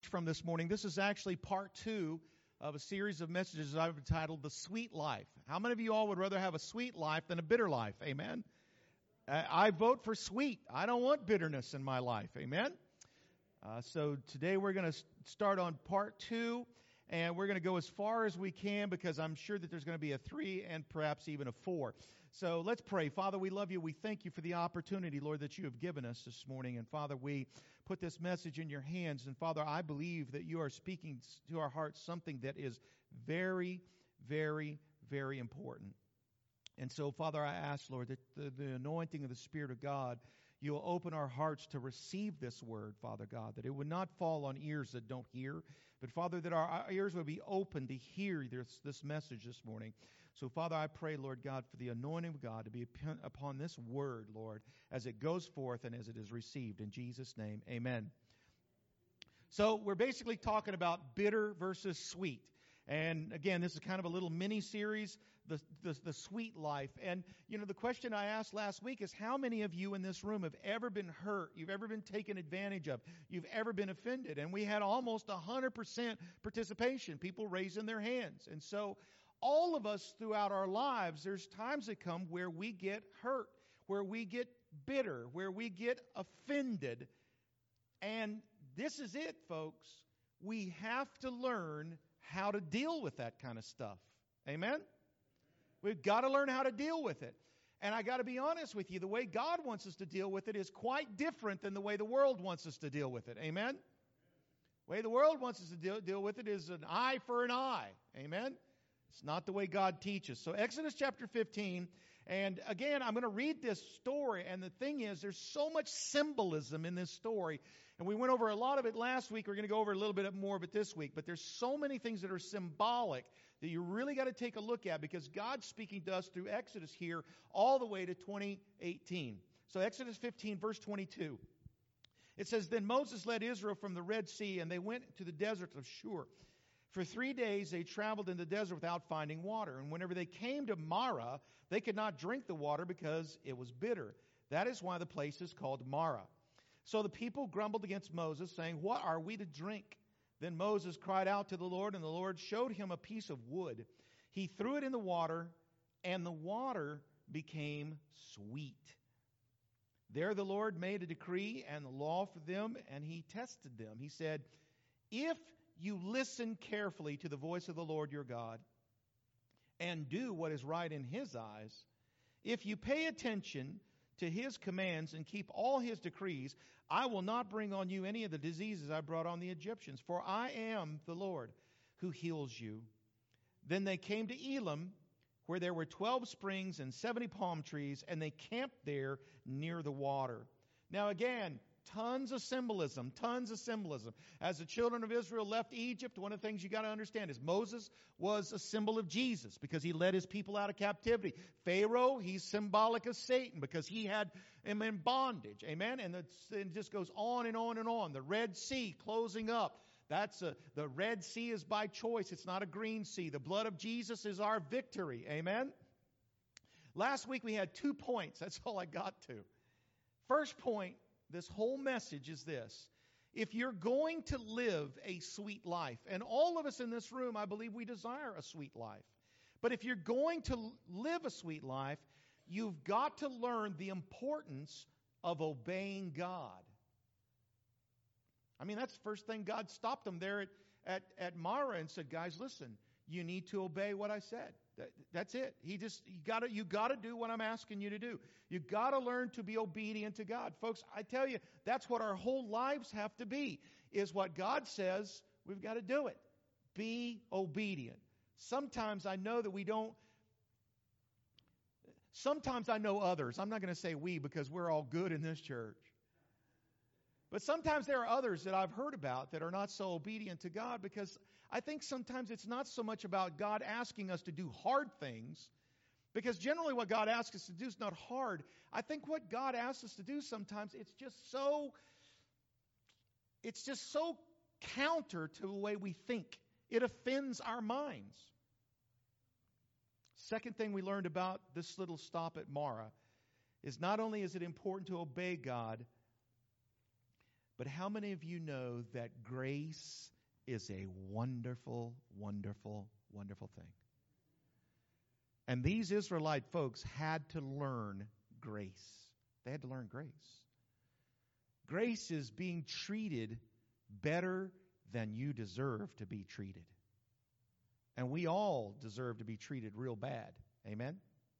from this morning. This is actually part 2 of a series of messages I've entitled The Sweet Life. How many of you all would rather have a sweet life than a bitter life? Amen? I vote for sweet. I don't want bitterness in my life. Amen? So today we're going to start on part 2, and we're going to go as far as we can because I'm sure that there's going to be a 3 and perhaps even a 4. So let's pray. Father, we love you. We thank you for the opportunity, Lord, that you have given us this morning. And Father, we put this message in your hands. And Father, I believe that you are speaking to our hearts something that is very, very, very important. And so, Father, I ask, Lord, that the anointing of the Spirit of God, you will open our hearts to receive this word, Father God, that it would not fall on ears that don't hear, but, Father, that our ears would be open to hear this message this morning. So, Father, I pray, Lord God, for the anointing of God to be upon this word, Lord, as it goes forth and as it is received. In Jesus' name, amen. So we're basically talking about bitter versus sweet. And again, this is kind of a little mini-series, the sweet life. And, you know, the question I asked last week is how many of you in this room have ever been hurt, you've ever been taken advantage of, you've ever been offended? And we had almost 100% participation, people raising their hands. And so all of us throughout our lives, there's times that come where we get hurt, where we get bitter, where we get offended. And this is it, folks. We have to learn how to deal with that kind of stuff. Amen? We've got to learn how to deal with it. And I got to be honest with you, the way God wants us to deal with it is quite different than the way the world wants us to deal with it. Amen? The way the world wants us to deal with it is an eye for an eye. Amen? It's not the way God teaches. So Exodus chapter 15, and again, I'm going to read this story, and the thing is, there's so much symbolism in this story, and we went over a lot of it last week. We're going to go over a little bit more of it this week, but there's so many things that are symbolic that you really got to take a look at because God's speaking to us through Exodus here all the way to 2018. So Exodus 15, verse 22. It says, Then Moses led Israel from the Red Sea, and they went to the desert of Shur. For 3 days they traveled in the desert without finding water. And whenever they came to Marah, they could not drink the water because it was bitter. That is why the place is called Marah. So the people grumbled against Moses, saying, What are we to drink? Then Moses cried out to the Lord, and the Lord showed him a piece of wood. He threw it in the water, and the water became sweet. There the Lord made a decree and the law for them, and he tested them. He said, If you listen carefully to the voice of the Lord your God and do what is right in his eyes, if you pay attention to his commands and keep all his decrees, I will not bring on you any of the diseases I brought on the Egyptians, for I am the Lord who heals you. Then they came to Elim, where there were 12 springs and 70 palm trees, and they camped there near the water. Now again, tons of symbolism. As the children of Israel left Egypt, one of the things you got to understand is Moses was a symbol of Jesus because he led his people out of captivity. Pharaoh, he's symbolic of Satan because he had him in bondage. Amen? And it just goes on and on and on. The Red Sea closing up. The Red Sea is by choice. It's not a green sea. The blood of Jesus is our victory. Amen? Last week we had 2 points. That's all I got to. First point, this whole message is this. If you're going to live a sweet life, and all of us in this room, I believe we desire a sweet life. But if you're going to live a sweet life, you've got to learn the importance of obeying God. I mean, that's the first thing. God stopped them there at Marah and said, guys, listen, you need to obey what I said. That's it. You got to do what I'm asking you to do. You got to learn to be obedient to God. Folks, I tell you, that's what our whole lives have to be, is what God says, we've got to do it. Be obedient. Sometimes I know that we don't. Sometimes I know others. I'm not going to say we because we're all good in this church. But sometimes there are others that I've heard about that are not so obedient to God because I think sometimes it's not so much about God asking us to do hard things, because generally what God asks us to do is not hard. I think what God asks us to do sometimes, it's just so counter to the way we think. It offends our minds. Second thing we learned about this little stop at Marah is not only is it important to obey God, but how many of you know that grace is a wonderful, wonderful, wonderful thing. And these Israelite folks had to learn grace. They had to learn grace. Grace is being treated better than you deserve to be treated. And we all deserve to be treated real bad. Amen?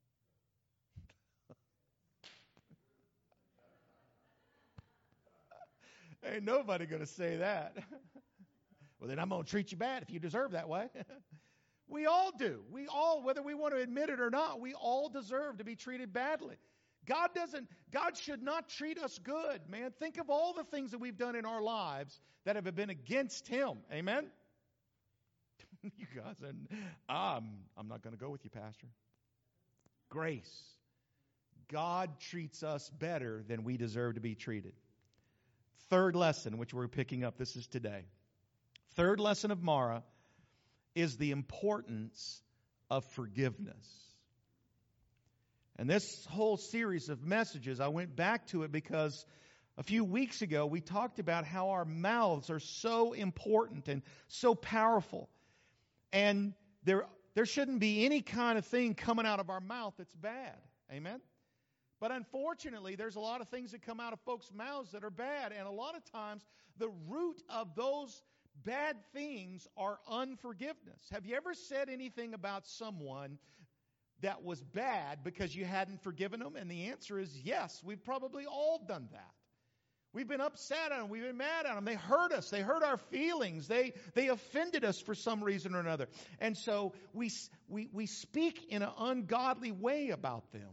Ain't nobody going to say that. Well, then I'm going to treat you bad if you deserve that way. We all do. We all, whether we want to admit it or not, we all deserve to be treated badly. God should not treat us good, man. Think of all the things that we've done in our lives that have been against Him. Amen? You guys, and I'm not going to go with you, Pastor. Grace. God treats us better than we deserve to be treated. Third lesson, which we're picking up, this is today. Third lesson of Marah is the importance of forgiveness. And this whole series of messages, I went back to it because a few weeks ago we talked about how our mouths are so important and so powerful. And there shouldn't be any kind of thing coming out of our mouth that's bad. Amen? But unfortunately, there's a lot of things that come out of folks' mouths that are bad. And a lot of times, the root of those bad things are unforgiveness. Have you ever said anything about someone that was bad because you hadn't forgiven them? And the answer is yes. We've probably all done that. We've been upset at them. We've been mad at them. They hurt us. They hurt our feelings. They offended us for some reason or another. And so we speak in an ungodly way about them.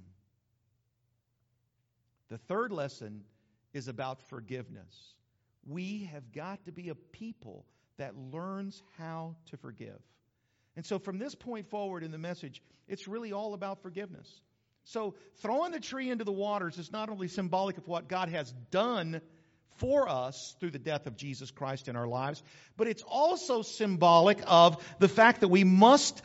The third lesson is about forgiveness. We have got to be a people that learns how to forgive. And so from this point forward in the message, it's really all about forgiveness. So throwing the tree into the waters is not only symbolic of what God has done for us through the death of Jesus Christ in our lives, but it's also symbolic of the fact that we must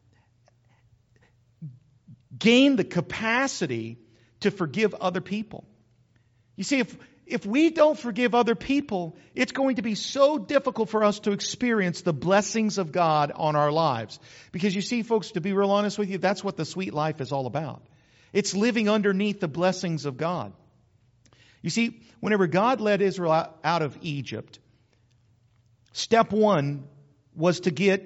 gain the capacity to forgive other people. You see, if we don't forgive other people, it's going to be so difficult for us to experience the blessings of God on our lives. Because you see, folks, to be real honest with you, that's what the sweet life is all about. It's living underneath the blessings of God. You see, whenever God led Israel out of Egypt, step one was to get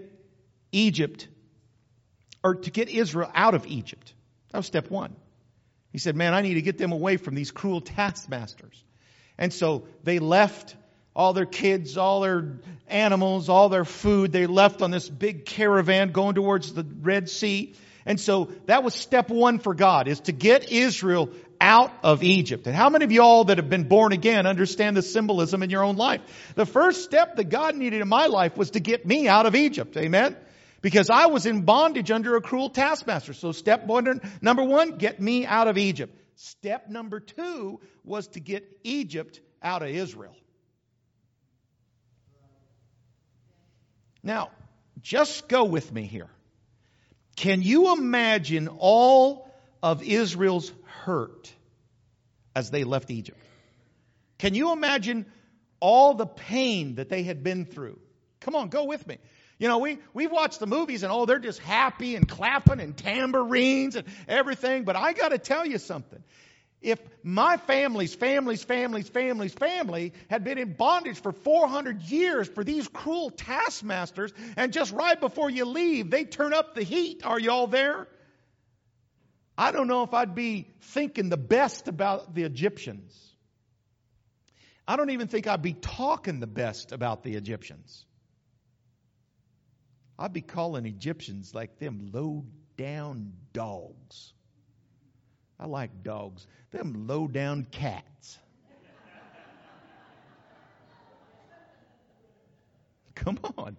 Israel out of Egypt. That was step one. He said, man, I need to get them away from these cruel taskmasters. And so they left all their kids, all their animals, all their food. They left on this big caravan going towards the Red Sea. And so that was step one for God, is to get Israel out of Egypt. And how many of you all that have been born again understand the symbolism in your own life? The first step that God needed in my life was to get me out of Egypt. Amen? Because I was in bondage under a cruel taskmaster. So number one, get me out of Egypt. Step number two was to get Egypt out of Israel. Now, just go with me here. Can you imagine all of Israel's hurt as they left Egypt? Can you imagine all the pain that they had been through? Come on, go with me. You know, we watch the movies and they're just happy and clapping and tambourines and everything. But I got to tell you something. If my family's family had been in bondage for 400 years for these cruel taskmasters, and just right before you leave, they turn up the heat. Are you all there? I don't know if I'd be thinking the best about the Egyptians. I don't even think I'd be talking the best about the Egyptians. I'd be calling Egyptians like them low-down dogs. I like dogs. Them low-down cats. Come on.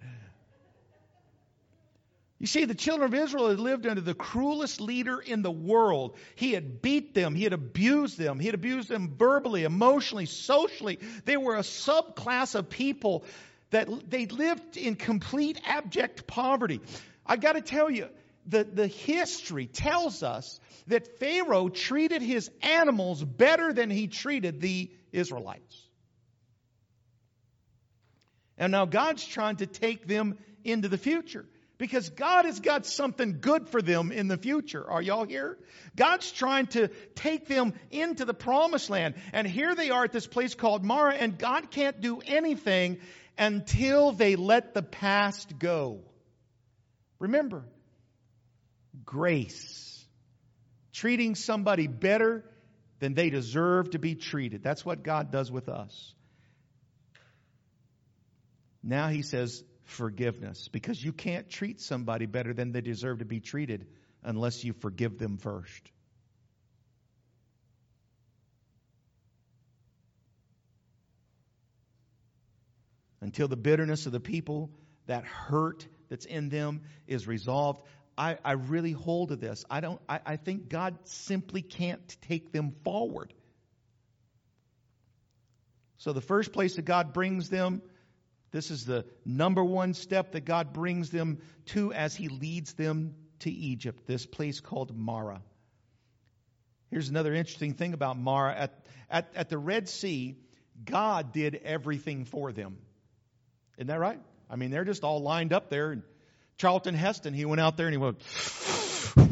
You see, the children of Israel had lived under the cruelest leader in the world. He had beat them. He had abused them. He had abused them verbally, emotionally, socially. They were a subclass of people that they lived in complete abject poverty. I got to tell you, the history tells us that Pharaoh treated his animals better than he treated the Israelites. And now God's trying to take them into the future. Because God has got something good for them in the future. Are y'all here? God's trying to take them into the promised land. And here they are at this place called Marah, and God can't do anything until they let the past go. Remember, grace. Treating somebody better than they deserve to be treated. That's what God does with us. Now He says, forgiveness, because you can't treat somebody better than they deserve to be treated unless you forgive them first. Until the bitterness of the people, that hurt that's in them is resolved, I really hold to this. I think God simply can't take them forward. So the first place that God brings them, this is the number one step that God brings them to as He leads them to Egypt, this place called Marah. Here's another interesting thing about Marah. At the Red Sea, God did everything for them. Isn't that right? I mean, they're just all lined up there. And Charlton Heston, he went out there and he went, and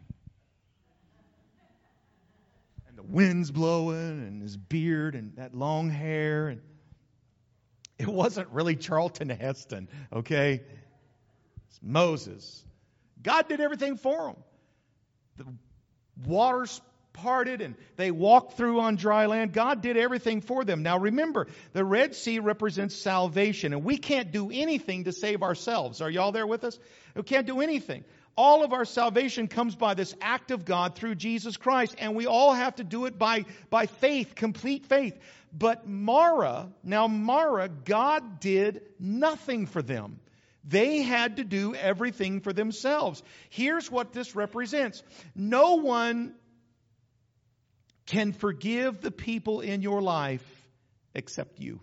the wind's blowing and his beard and that long hair. And it wasn't really Charlton Heston, okay? It's Moses. God did everything for them. The waters parted and they walked through on dry land. God did everything for them. Now remember, the Red Sea represents salvation, and we can't do anything to save ourselves. Are y'all there with us? We can't do anything. All of our salvation comes by this act of God through Jesus Christ, and we all have to do it by faith, complete faith. But Marah, God did nothing for them. They had to do everything for themselves. Here's what this represents. No one can forgive the people in your life except you.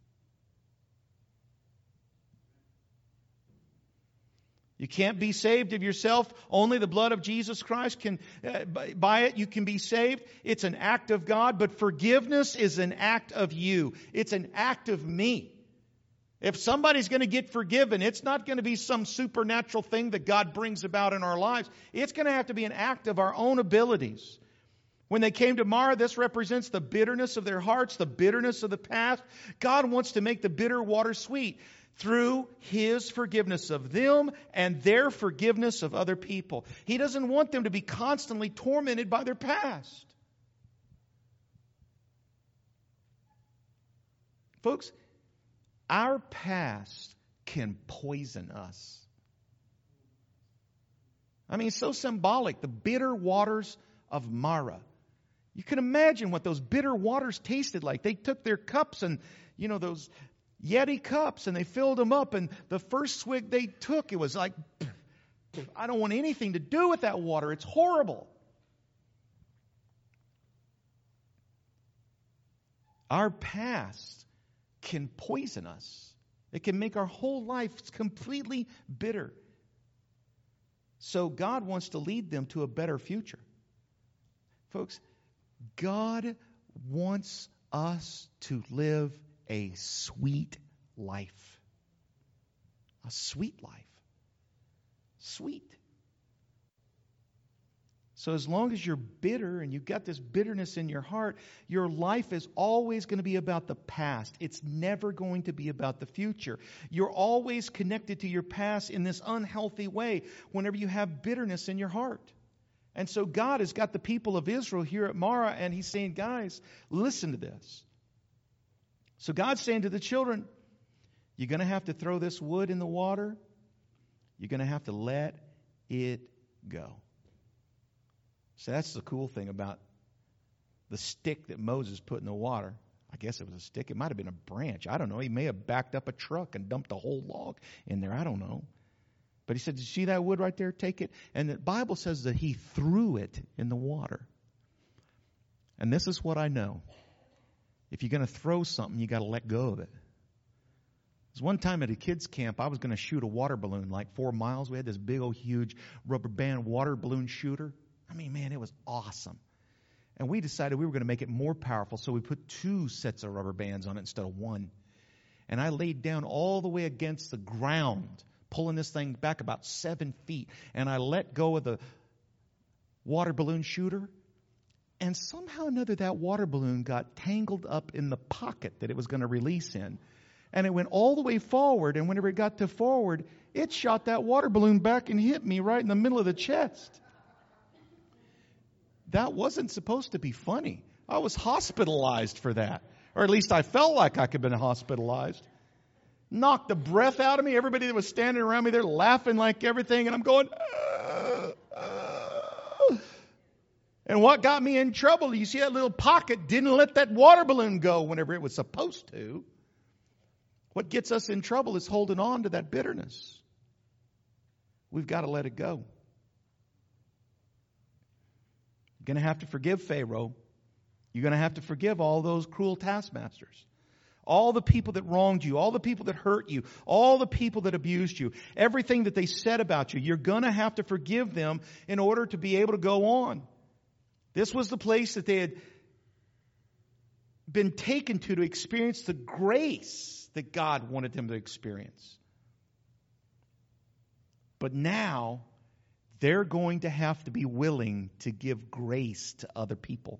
You can't be saved of yourself. Only the blood of Jesus Christ can, by it you can be saved. It's an act of God, but forgiveness is an act of you. It's an act of me. If somebody's going to get forgiven, it's not going to be some supernatural thing that God brings about in our lives. It's going to have to be an act of our own abilities. When they came to Marah, this represents the bitterness of their hearts, the bitterness of the past. God wants to make the bitter water sweet through His forgiveness of them and their forgiveness of other people. He doesn't want them to be constantly tormented by their past. Folks, our past can poison us. I mean, it's so symbolic. The bitter waters of Marah. You can imagine what those bitter waters tasted like. They took their cups and, those Yeti cups, and they filled them up. And the first swig they took, it was like, I don't want anything to do with that water. It's horrible. Our past can poison us. It can make our whole life completely bitter. So God wants to lead them to a better future. Folks, God wants us to live a sweet life. A sweet life. Sweet. So as long as you're bitter and you've got this bitterness in your heart, your life is always going to be about the past. It's never going to be about the future. You're always connected to your past in this unhealthy way whenever you have bitterness in your heart. And so God has got the people of Israel here at Marah, and He's saying, guys, listen to this. So God's saying to the children, you're going to have to throw this wood in the water. You're going to have to let it go. So that's the cool thing about the stick that Moses put in the water. I guess it was a stick. It might have been a branch. I don't know. He may have backed up a truck and dumped a whole log in there. I don't know. But he said, "Did you see that wood right there? Take it." And the Bible says that he threw it in the water. And this is what I know. If you're going to throw something, you got to let go of it. There's one time at a kids' camp, I was going to shoot a water balloon like 4 miles. We had this big old huge rubber band water balloon shooter. I mean, man, it was awesome. And we decided we were going to make it more powerful, so we put 2 sets of rubber bands on it instead of 1. And I laid down all the way against the ground, pulling this thing back about 7 feet. And I let go of the water balloon shooter. And somehow or another, that water balloon got tangled up in the pocket that it was going to release in. And it went all the way forward. And whenever it got to forward, it shot that water balloon back and hit me right in the middle of the chest. That wasn't supposed to be funny. I was hospitalized for that. Or at least I felt like I could have been hospitalized. Knocked the breath out of me. Everybody that was standing around me, they're laughing like everything. And I'm going, And what got me in trouble, you see that little pocket didn't let that water balloon go whenever it was supposed to. What gets us in trouble is holding on to that bitterness. We've got to let it go. You're going to have to forgive Pharaoh. You're going to have to forgive all those cruel taskmasters. All the people that wronged you, all the people that hurt you, all the people that abused you, everything that they said about you, you're going to have to forgive them in order to be able to go on. This was the place that they had been taken to experience the grace that God wanted them to experience. But now, they're going to have to be willing to give grace to other people.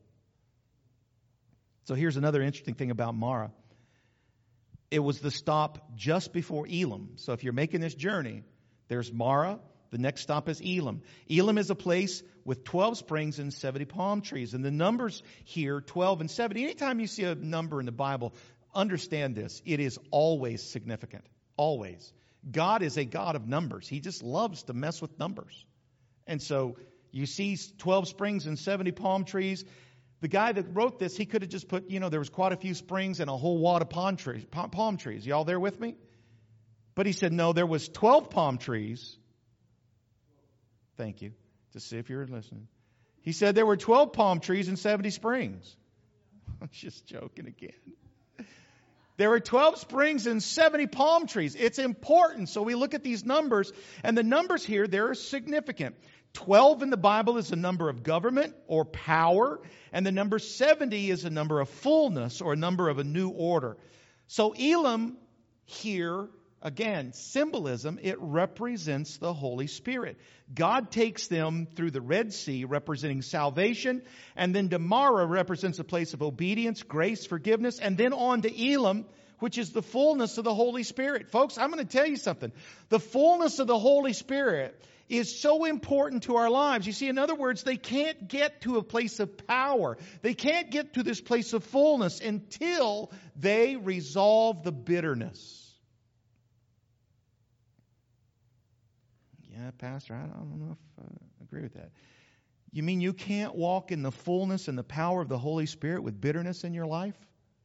So here's another interesting thing about Marah. It was the stop just before Elim. So if you're making this journey, there's Marah. The next stop is Elim. Elim is a place with 12 springs and 70 palm trees. And the numbers here, 12 and 70. Anytime you see a number in the Bible, understand this. It is always significant. Always. God is a God of numbers. He just loves to mess with numbers. And so you see 12 springs and 70 palm trees. The guy that wrote this, he could have just put, there was quite a few springs and a whole wad of palm trees. Y'all there with me? But he said, no, there was 12 palm trees. Thank you. To see if you're listening. He said there were 12 palm trees and 70 springs. I'm just joking again. There were 12 springs and 70 palm trees. It's important. So we look at these numbers, and the numbers here, they're significant. 12 in the Bible is a number of government or power, and the number 70 is a number of fullness or a number of a new order. So Elim here, again, symbolism, it represents the Holy Spirit. God takes them through the Red Sea, representing salvation, and then to Marah represents a place of obedience, grace, forgiveness, and then on to Elim, which is the fullness of the Holy Spirit. Folks, I'm going to tell you something. The fullness of the Holy Spirit is so important to our lives. You see, in other words, they can't get to a place of power. They can't get to this place of fullness until they resolve the bitterness. Yeah, Pastor, I don't know if I agree with that. You mean you can't walk in the fullness and the power of the Holy Spirit with bitterness in your life?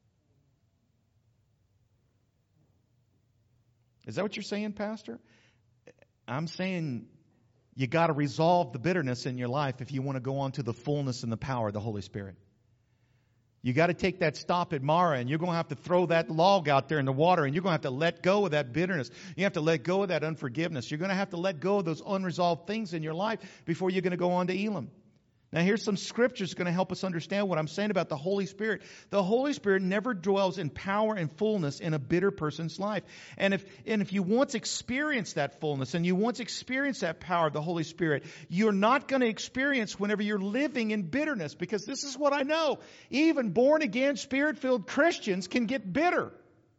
Is that what you're saying, Pastor? I'm saying you got to resolve the bitterness in your life if you want to go on to the fullness and the power of the Holy Spirit. You got to take that stop at Marah, and you're going to have to throw that log out there in the water, and you're going to have to let go of that bitterness. You have to let go of that unforgiveness. You're going to have to let go of those unresolved things in your life before you're going to go on to Elim. Now, here's some scriptures going to help us understand what I'm saying about the Holy Spirit. The Holy Spirit never dwells in power and fullness in a bitter person's life. And if you once experience that fullness and you once experience that power of the Holy Spirit, you're not going to experience whenever you're living in bitterness, because this is what I know. Even born-again, Spirit-filled Christians can get bitter.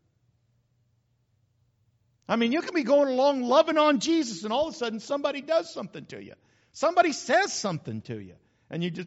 I mean, you can be going along loving on Jesus, and all of a sudden somebody does something to you. Somebody says something to you. And you just...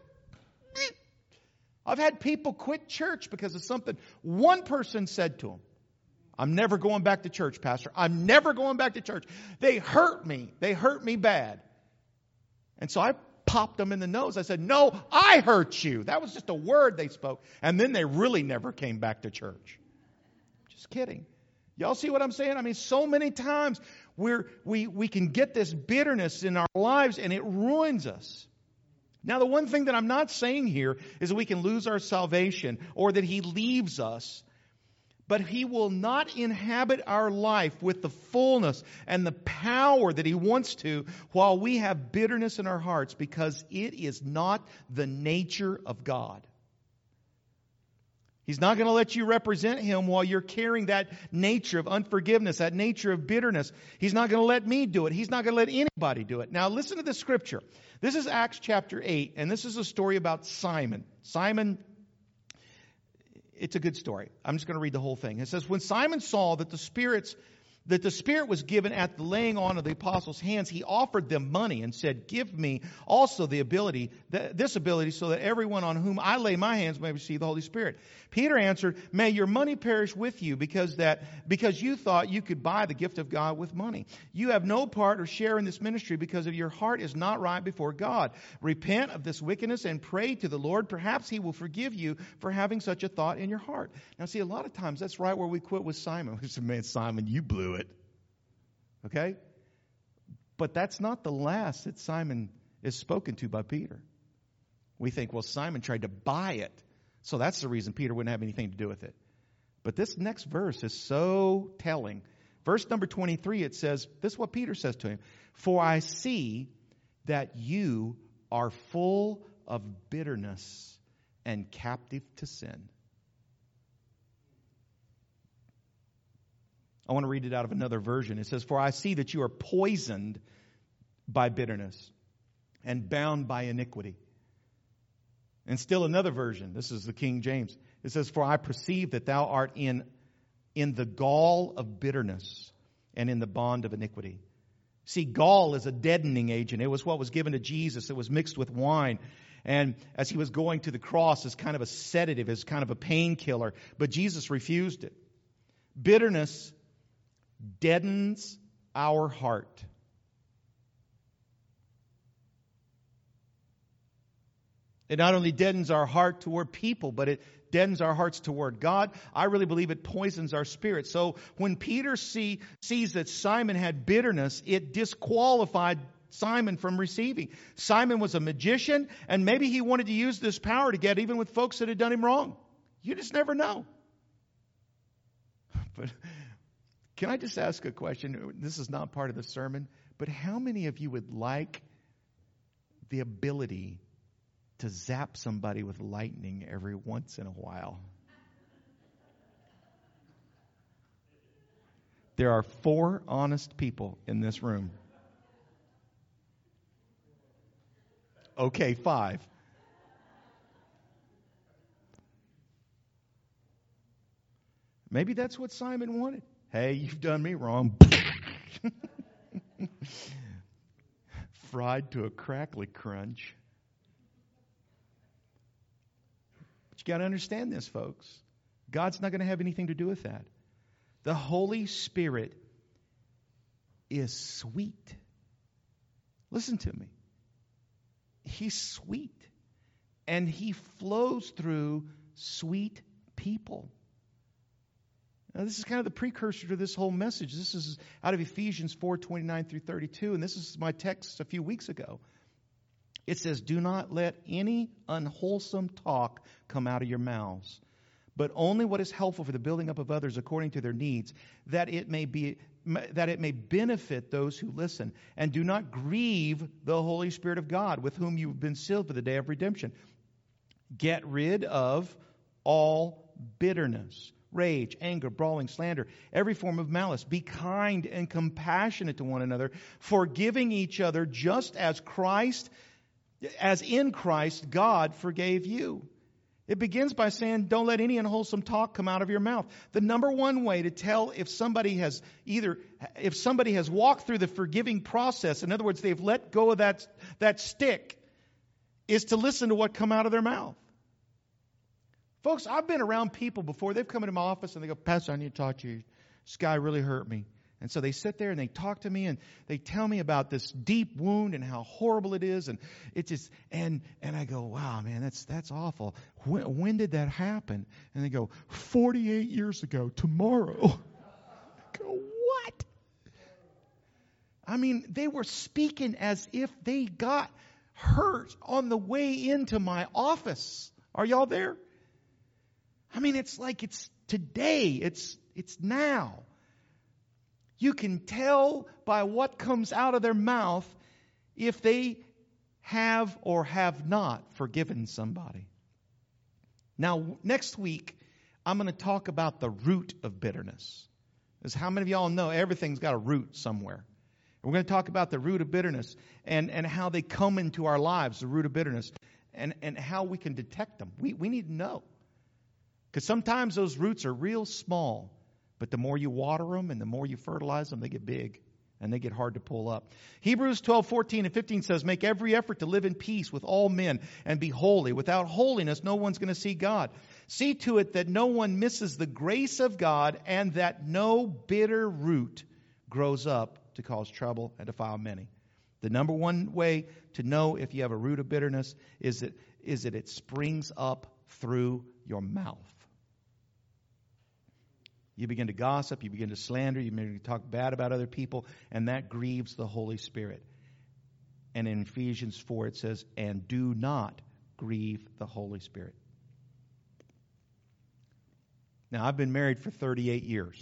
I've had people quit church because of something one person said to them. I'm never going back to church, Pastor. I'm never going back to church. They hurt me. They hurt me bad. And so I popped them in the nose. I said, no, I hurt you. That was just a word they spoke. And then they really never came back to church. Just kidding. Y'all see what I'm saying? I mean, so many times we can get this bitterness in our lives, and it ruins us. Now, the one thing that I'm not saying here is that we can lose our salvation or that He leaves us. But He will not inhabit our life with the fullness and the power that He wants to while we have bitterness in our hearts, because it is not the nature of God. He's not going to let you represent him while you're carrying that nature of unforgiveness, that nature of bitterness. He's not going to let me do it. He's not going to let anybody do it. Now listen to the scripture. This is Acts chapter 8, and this is a story about Simon. Simon, it's a good story. I'm just going to read the whole thing. It says, when Simon saw that the Spirit was given at the laying on of the apostles' hands, he offered them money and said, give me also the ability, this ability, so that everyone on whom I lay my hands may receive the Holy Spirit. Peter answered, may your money perish with you because you thought you could buy the gift of God with money. You have no part or share in this ministry because of your heart is not right before God. Repent of this wickedness and pray to the Lord. Perhaps he will forgive you for having such a thought in your heart. Now see, a lot of times that's right where we quit with Simon. We say, man, Simon, you blew it. Okay? But that's not the last that Simon is spoken to by Peter. We think, well, Simon tried to buy it, so that's the reason Peter wouldn't have anything to do with it. But this next verse is so telling. Verse number 23, it says, this is what Peter says to him. For I see that you are full of bitterness and captive to sin. I want to read it out of another version. It says, for I see that you are poisoned by bitterness and bound by iniquity. And still another version. This is the King James. It says, for I perceive that thou art in the gall of bitterness and in the bond of iniquity. See, gall is a deadening agent. It was what was given to Jesus. It was mixed with wine. And as he was going to the cross as kind of a sedative, as kind of a painkiller. But Jesus refused it. Bitterness deadens our heart. It not only deadens our heart toward people, but it deadens our hearts toward God. I really believe it poisons our spirit. So when Peter sees that Simon had bitterness, it disqualified Simon from receiving. Simon was a magician, and maybe he wanted to use this power to get even with folks that had done him wrong. You just never know. But can I just ask a question? This is not part of the sermon, but how many of you would like the ability to zap somebody with lightning every once in a while? There are 4 honest people in this room. Okay, 5. Maybe that's what Simon wanted. Hey, you've done me wrong. Fried to a crackly crunch. But you got to understand this, folks. God's not going to have anything to do with that. The Holy Spirit is sweet. Listen to me. He's sweet. And he flows through sweet people. Now, this is kind of the precursor to this whole message. This is out of Ephesians 4:29 through 32, and this is my text a few weeks ago. It says, do not let any unwholesome talk come out of your mouths, but only what is helpful for the building up of others according to their needs, that it may benefit those who listen. And do not grieve the Holy Spirit of God, with whom you have been sealed for the day of redemption. Get rid of all bitterness, rage, anger, brawling, slander, every form of malice. Be kind and compassionate to one another, forgiving each other just as in Christ God forgave you. It begins by saying, don't let any unwholesome talk come out of your mouth. The number one way to tell if somebody has walked through the forgiving process, in other words, they've let go of that stick, is to listen to what come out of their mouth. Folks, I've been around people before. They've come into my office and they go, Pastor, I need to talk to you. This guy really hurt me. And so they sit there and they talk to me and they tell me about this deep wound and how horrible it is. And it just, and I go, wow, man, that's awful. When did that happen? And they go, 48 years ago, tomorrow. I go, what? I mean, they were speaking as if they got hurt on the way into my office. Are y'all there? I mean, it's like it's today. It's now. You can tell by what comes out of their mouth if they have or have not forgiven somebody. Now, next week, I'm going to talk about the root of bitterness. Because how many of y'all know everything's got a root somewhere? We're going to talk about the root of bitterness and how they come into our lives, the root of bitterness, and how we can detect them. We need to know. Because sometimes those roots are real small, but the more you water them and the more you fertilize them, they get big and they get hard to pull up. Hebrews 12:14 and 15 says, make every effort to live in peace with all men and be holy. Without holiness, no one's going to see God. See to it that no one misses the grace of God and that no bitter root grows up to cause trouble and defile many. The number one way to know if you have a root of bitterness is that it springs up through your mouth. You begin to gossip, you begin to slander, you begin to talk bad about other people, and that grieves the Holy Spirit. And in Ephesians 4 it says, and do not grieve the Holy Spirit. Now, I've been married for 38 years.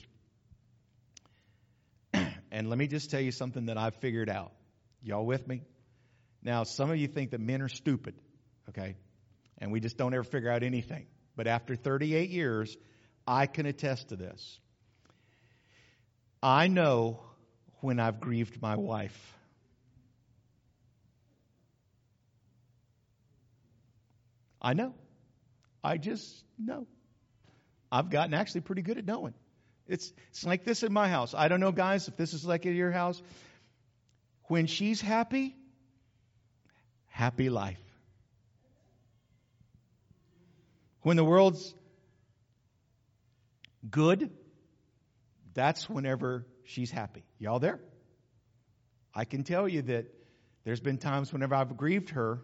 And let me just tell you something that I've figured out. Y'all with me? Now, some of you think that men are stupid, okay? And we just don't ever figure out anything. But after 38 years, I can attest to this. I know when I've grieved my wife. I know. I just know. I've gotten actually pretty good at knowing. It's like this in my house. I don't know, guys, if this is like at your house. When she's happy, happy life. When the world's good, that's whenever she's happy. Y'all there? I can tell you that there's been times whenever I've grieved her.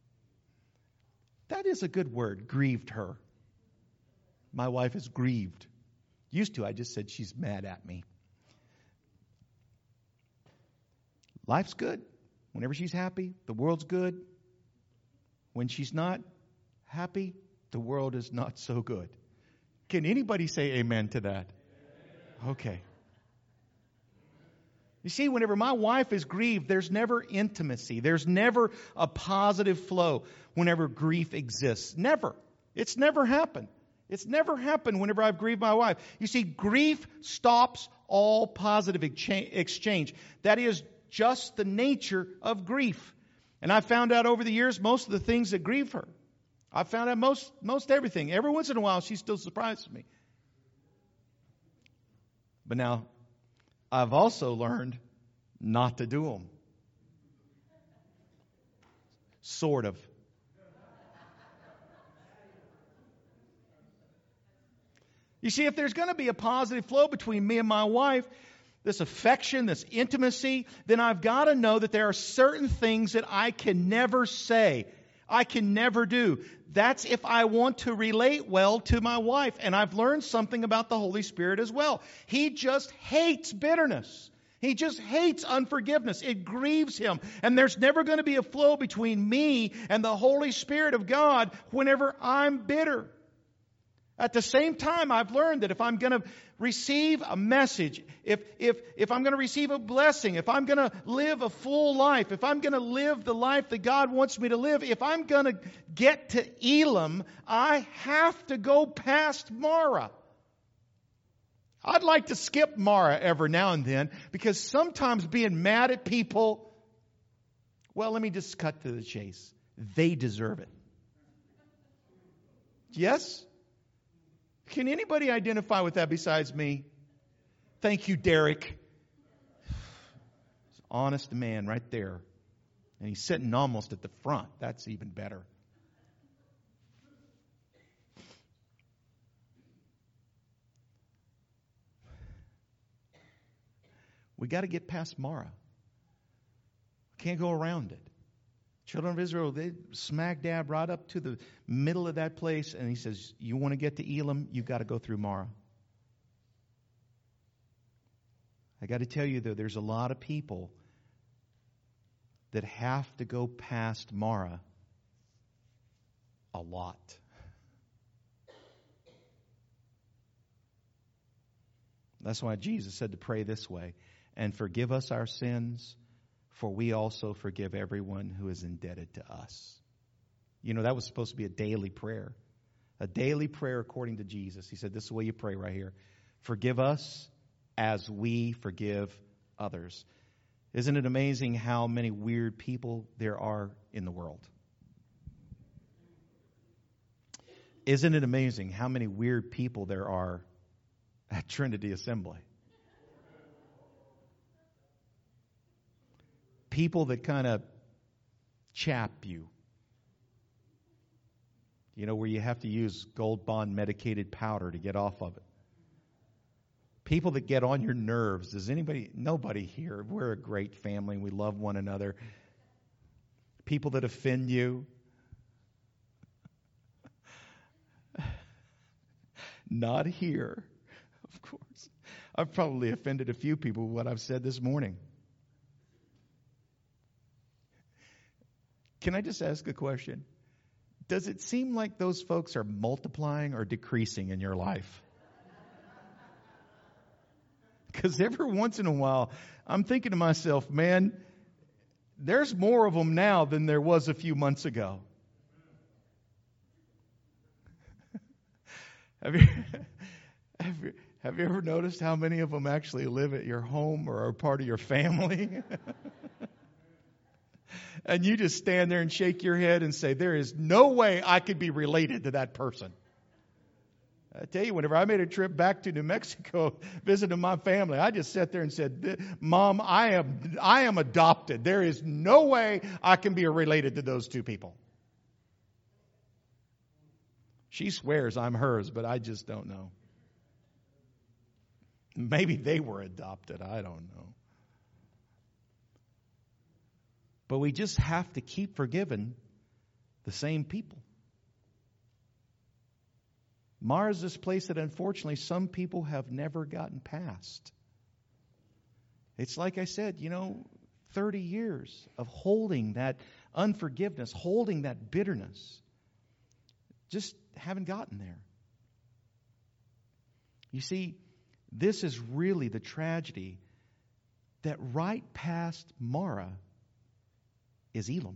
That is a good word, grieved her. My wife is grieved. Used to, I just said she's mad at me. Life's good. Whenever she's happy, the world's good. When she's not happy, the world is not so good. Can anybody say amen to that? Okay. You see, whenever my wife is grieved, there's never intimacy. There's never a positive flow whenever grief exists. Never. It's never happened. It's never happened whenever I've grieved my wife. You see, grief stops all positive exchange. That is just the nature of grief. And I found out over the years most of the things that grieve her. I found out most everything. Every once in a while, she still surprises me. But now, I've also learned not to do them. Sort of. You see, if there's going to be a positive flow between me and my wife, this affection, this intimacy, then I've got to know that there are certain things that I can never say. I can never do. That's if I want to relate well to my wife. And I've learned something about the Holy Spirit as well. He just hates bitterness. He just hates unforgiveness. It grieves him. And there's never going to be a flow between me and the Holy Spirit of God whenever I'm bitter. At the same time, I've learned that if I'm going to receive a message, if I'm going to receive a blessing, if I'm going to live a full life, if I'm going to live the life that God wants me to live, if I'm going to get to Elam, I have to go past Mara. I'd like to skip Mara every now and then because sometimes being mad at people, well, let me just cut to the chase. They deserve it. Yes? Can anybody identify with that besides me? Thank you, Derek. He's an honest man right there. And he's sitting almost at the front. That's even better. We got to get past Mara. Can't go around it. Children of Israel, they smack dab right up to the middle of that place. And he says, you want to get to Elam, you've got to go through Mara. I got to tell you, though, there's a lot of people that have to go past Mara a lot. That's why Jesus said to pray this way, and forgive us our sins, for we also forgive everyone who is indebted to us. You know, that was supposed to be a daily prayer. A daily prayer according to Jesus. He said, this is the way you pray right here. Forgive us as we forgive others. Isn't it amazing how many weird people there are in the world? Isn't it amazing how many weird people there are at Trinity Assembly? People that kind of chap you. You know, where you have to use Gold Bond medicated powder to get off of it. People that get on your nerves. Nobody here. We're a great family. We love one another. People that offend you. Not here, of course. I've probably offended a few people with what I've said this morning. Can I just ask a question? Does it seem like those folks are multiplying or decreasing in your life? Because every once in a while, I'm thinking to myself, man, there's more of them now than there was a few months ago. Have you ever noticed how many of them actually live at your home or are part of your family? And you just stand there and shake your head and say, there is no way I could be related to that person. I tell you, whenever I made a trip back to New Mexico visiting my family, I just sat there and said, Mom, I am adopted. There is no way I can be related to those two people. She swears I'm hers, but I just don't know. Maybe they were adopted. I don't know. But we just have to keep forgiving the same people. Mars is this place that unfortunately some people have never gotten past. It's like I said, 30 years of holding that unforgiveness, holding that bitterness. Just haven't gotten there. You see, this is really the tragedy that right past Mara is Elam.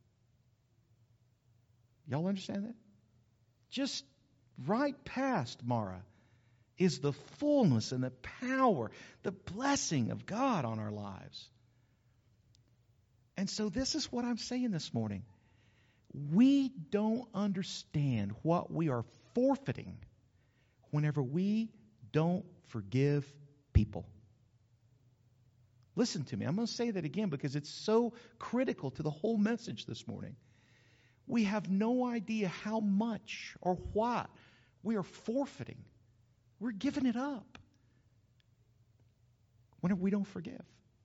Y'all understand that? Just right past Mara is the fullness and the power, the blessing of God on our lives. And so this is what I'm saying this morning. We don't understand what we are forfeiting whenever we don't forgive people. Listen to me. I'm going to say that again because it's so critical to the whole message this morning. We have no idea how much or what we are forfeiting. We're giving it up whenever we don't forgive.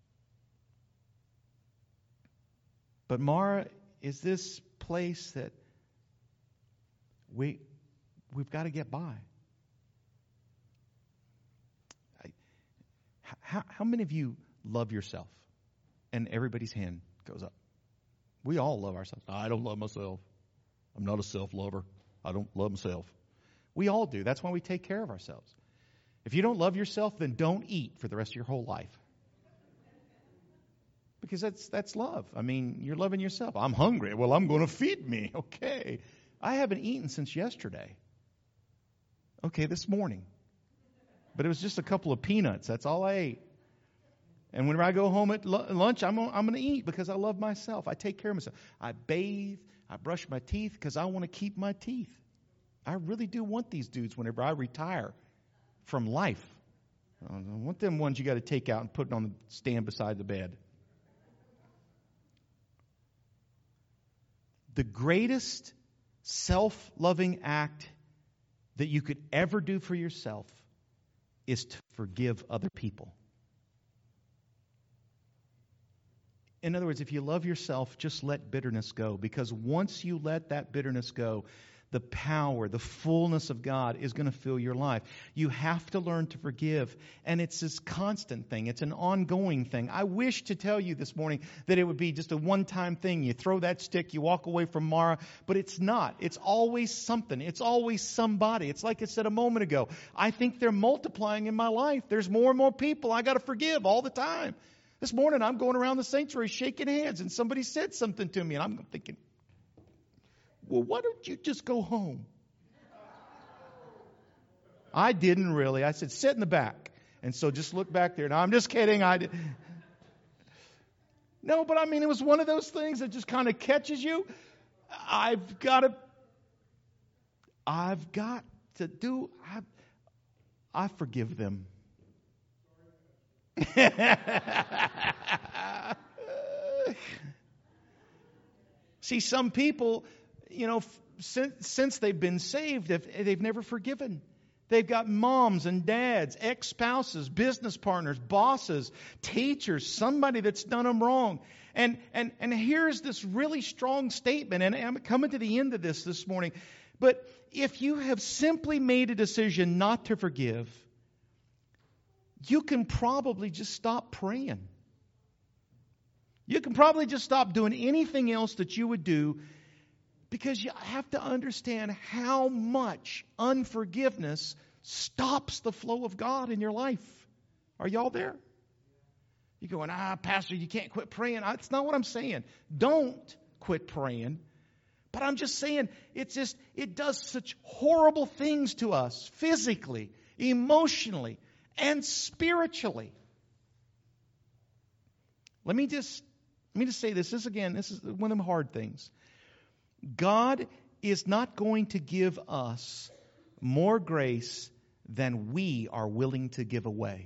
But Mara is this place that we've got to get by. How many of you love yourself? And everybody's hand goes up. We all love ourselves. I don't love myself. I'm not a self-lover. I don't love myself. We all do. That's why we take care of ourselves. If you don't love yourself, then don't eat for the rest of your whole life. Because that's love. I mean, you're loving yourself. I'm hungry. Well, I'm going to feed me. Okay. I haven't eaten since yesterday. Okay, this morning. But it was just a couple of peanuts. That's all I ate. And whenever I go home at lunch, I'm going to eat because I love myself. I take care of myself. I bathe. I brush my teeth because I want to keep my teeth. I really do want these dudes whenever I retire from life. I want them ones you got to take out and put on the stand beside the bed. The greatest self-loving act that you could ever do for yourself is to forgive other people. In other words, if you love yourself, just let bitterness go. Because once you let that bitterness go, the power, the fullness of God is going to fill your life. You have to learn to forgive. And it's this constant thing. It's an ongoing thing. I wish to tell you this morning that it would be just a one-time thing. You throw that stick, you walk away from Mara. But it's not. It's always something. It's always somebody. It's like I said a moment ago. I think they're multiplying in my life. There's more and more people I got to forgive all the time. This morning I'm going around the sanctuary shaking hands and somebody said something to me and I'm thinking, well, why don't you just go home? I didn't really. I said, sit in the back. And so just look back there. No, I'm just kidding. No, but I mean, it was one of those things that just kind of catches you. I've got to do, I forgive them. See, some people, since they've been saved, they've never forgiven. They've got moms and dads, ex-spouses, business partners, bosses, teachers, somebody that's done them wrong. And here's this really strong statement, and I'm coming to the end of this morning. But if you have simply made a decision not to forgive, you can probably just stop praying. You can probably just stop doing anything else that you would do, because you have to understand how much unforgiveness stops the flow of God in your life. Are y'all there? You're going, Pastor, you can't quit praying. That's not what I'm saying. Don't quit praying. But I'm just saying, it does such horrible things to us physically, emotionally, and spiritually. Let me just say this. This is one of them hard things. God is not going to give us more grace than we are willing to give away.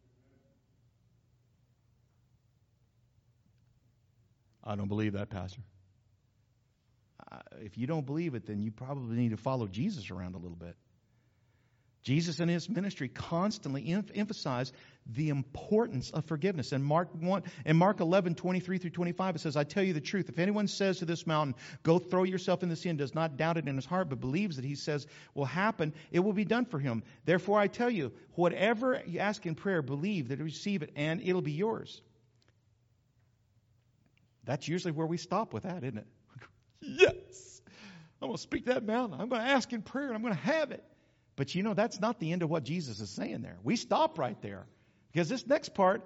I don't believe that, Pastor. If you don't believe it, then you probably need to follow Jesus around a little bit. Jesus in his ministry constantly emphasized the importance of forgiveness. In Mark 11:23-25, it says, I tell you the truth. If anyone says to this mountain, go throw yourself in the sea, and does not doubt it in his heart, but believes that he says will happen, it will be done for him. Therefore, I tell you, whatever you ask in prayer, believe that you receive it, and it'll be yours. That's usually where we stop with that, isn't it? Yes! I'm going to speak that mountain. I'm going to ask in prayer, and I'm going to have it. But that's not the end of what Jesus is saying there. We stop right there. Because this next part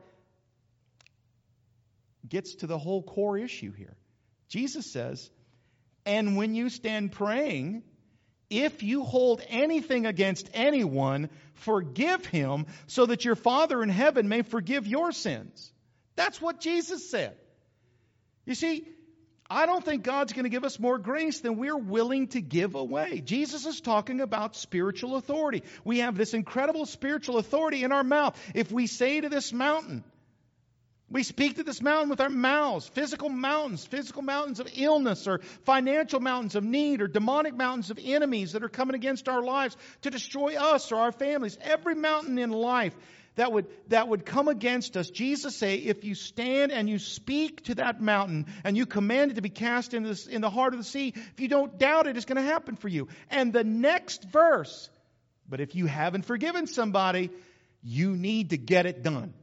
gets to the whole core issue here. Jesus says, and when you stand praying, if you hold anything against anyone, forgive him, so that your Father in heaven may forgive your sins. That's what Jesus said. You see, I don't think God's going to give us more grace than we're willing to give away. Jesus is talking about spiritual authority. We have this incredible spiritual authority in our mouth. If we say to this mountain, we speak to this mountain with our mouths, physical mountains of illness, or financial mountains of need, or demonic mountains of enemies that are coming against our lives to destroy us or our families. Every mountain in life that would come against us, Jesus say, if you stand and you speak to that mountain and you command it to be cast in the heart of the sea, if you don't doubt it, it's going to happen for you. And the next verse, but if you haven't forgiven somebody, you need to get it done.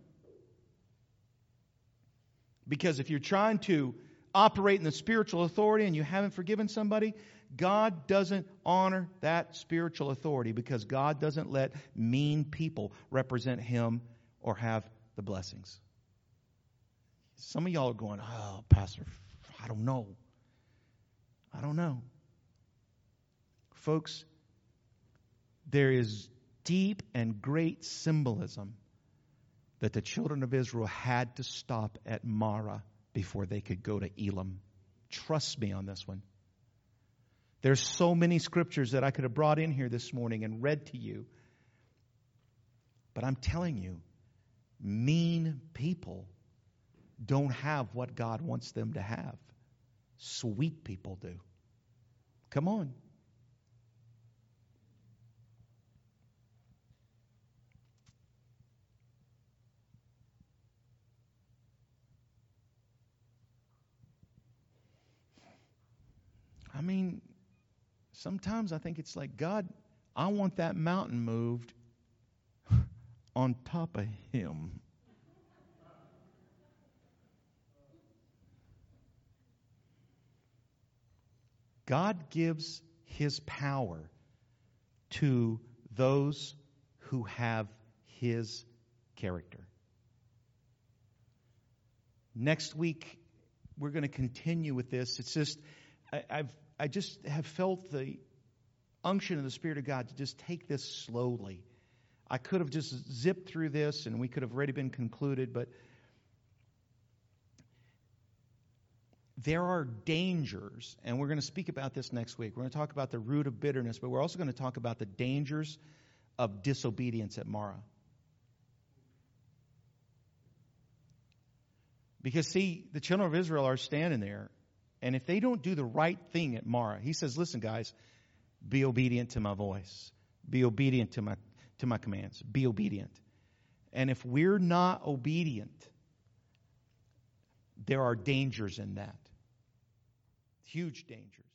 Because if you're trying to operate in the spiritual authority and you haven't forgiven somebody, God doesn't honor that spiritual authority, because God doesn't let mean people represent Him or have the blessings. Some of y'all are going, oh, Pastor, I don't know. Folks, there is deep and great symbolism that the children of Israel had to stop at Marah before they could go to Elim. Trust me on this one. There's so many scriptures that I could have brought in here this morning and read to you. But I'm telling you, mean people don't have what God wants them to have. Sweet people do. Come on. I mean, sometimes I think it's like, God, I want that mountain moved on top of him. God gives His power to those who have His character. Next week, we're going to continue with this. It's just, I just have felt unction of the Spirit of God to just take this slowly. I could have just zipped through this and we could have already been concluded, but there are dangers, and we're going to speak about this next week. We're going to talk about the root of bitterness, but we're also going to talk about the dangers of disobedience at Marah. Because, see, the children of Israel are standing there, and if they don't do the right thing at Marah, he says, listen, guys, be obedient to my voice. Be obedient to my commands. Be obedient. And if we're not obedient, there are dangers in that. Huge dangers.